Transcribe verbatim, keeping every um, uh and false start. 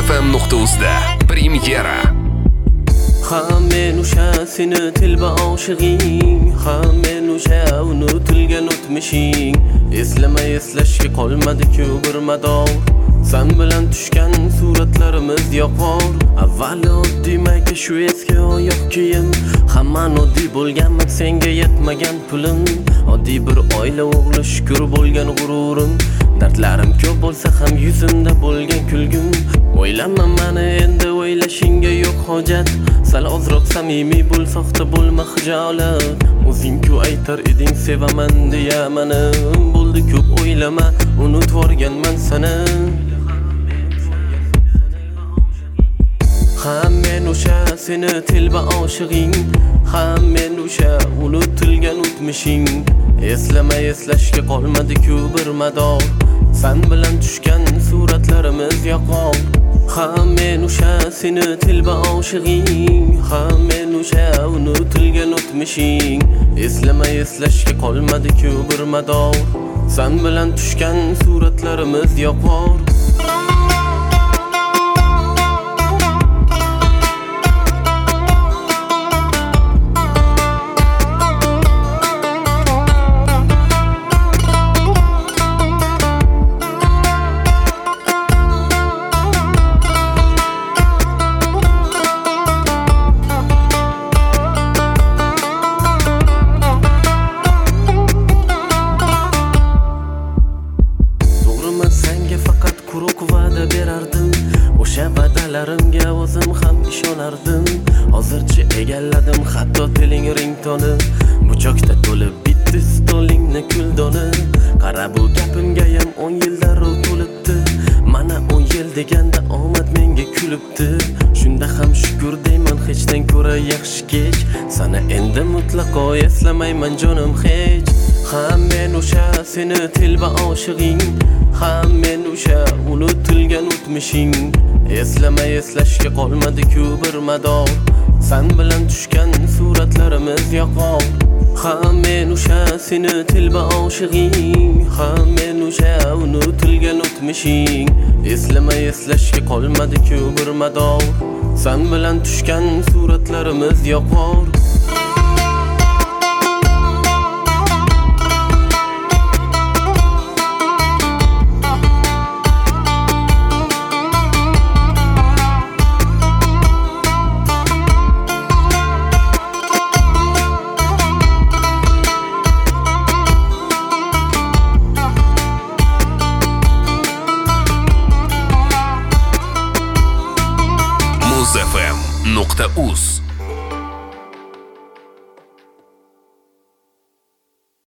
f m nuqta uz da premyera. Ha men o'sha seni tilba oshig'ing, ha men o'sha unutilgan o'tmishing. Eslamay eslashga qolmadi-ku bir mador. Sen bilan tushgan suratlarimiz yoqor. Avval oddiy mayka shu eski oyoq kiyim, hamman oddiy bo'lganman, senga yetmagan pulim. Oddiy bir oila o'g'li, shukr bo'lgan g'ururim. Dardlarim ko'p bo'lsa ham yuzimda bo'lgan kulgim. O'ylama mani endi, o'ylashingga yo'q hojat. Sal ozroq samimiy bo'l, soxta bo'lma xijolat. O'zing-ku aytar eding sevaman deya mani. Bo'ldi ko'p o'ylama, unutvorganman seni. Ha men o'sha seni tilba oshig'ing, ha men o'sha unutilgan o'tmishing. Eslamay eslashga qolmadi-ku bir mador. Sen bilan tushgan suratlarimiz yoqor. Ha men o'sha seni tilba oshig'ing, ha men o'sha unutilgan o'tmishing. Eslamay eslashga qolmadi-ku bir mador. Sen bilan tushgan suratlarimiz yoqor. Quruq va'da berardim, o'sha va'dalarimga o'zim ham ishonardim. Hozircha egalladim hatto tiling ringtoni. Buchoqda to'lib bitdi stolingni kuldoni. Qara bu gapimga ham o'n yillar to'libdi. Mana o'n yil deganda omad menga kulibdi. Shunda ham shukr deyman, hechdan ko'ra yaxshi kech. Sana endi mutlaqo eslamayman jonim hech. Ha men o'sha seni tilba oshig'ing, ha men o'sha unutilgan o'tmishing. Eslamay eslashga qolmadi-ku bir mador. Sen bilan tushgan suratlarimiz yoqor. Ha men o'sha seni tilba oshig'ing, ha men o'sha unutilgan o'tmishing. Eslamay eslashga qolmadi-ku bir mador. Sen bilan tushgan suratlarimiz yoqor. f m nuqta uz